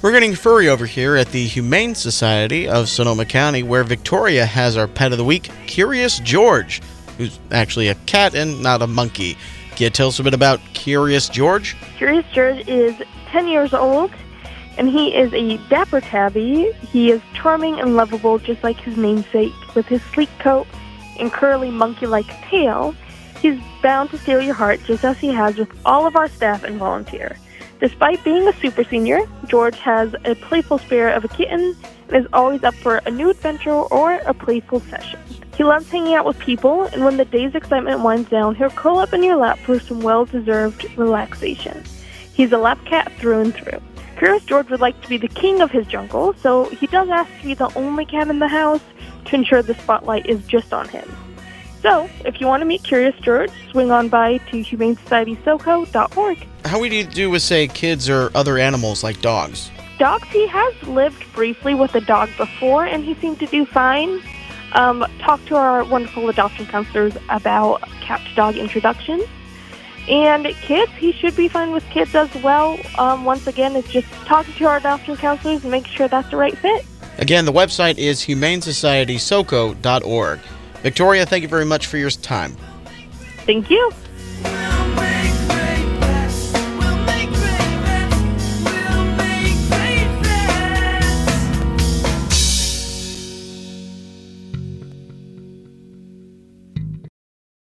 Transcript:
We're getting furry over here at the Humane Society of Sonoma County, where Victoria has our pet of the week, Curious George, who's actually a cat and not a monkey. Can you tell us a bit about Curious George? Curious George is 10 years old, and he is a dapper tabby. He is charming and lovable, just like his namesake. With his sleek coat and curly monkey-like tail, he's bound to steal your heart, just as he has with all of our staff and volunteer. Despite being a super senior, George has a playful spirit of a kitten and is always up for a new adventure or a playful session. He loves hanging out with people, and when the day's excitement winds down, he'll curl up in your lap for some well-deserved relaxation. He's a lap cat through and through. Curious George would like to be the king of his jungle, so he does ask to be the only cat in the house to ensure the spotlight is just on him. So, if you want to meet Curious George, swing on by to humanesocietysoco.org. How would you do with, say, kids or other animals like dogs? Dogs, he has lived briefly with a dog before, and he seemed to do fine. Talk to our wonderful adoption counselors about cat-to-dog introductions. And kids, he should be fine with kids as well. Once again, it's just talking to our adoption counselors and making sure that's the right fit. Again, the website is humanesocietysoco.org. Victoria, thank you very much for your time. Thank you.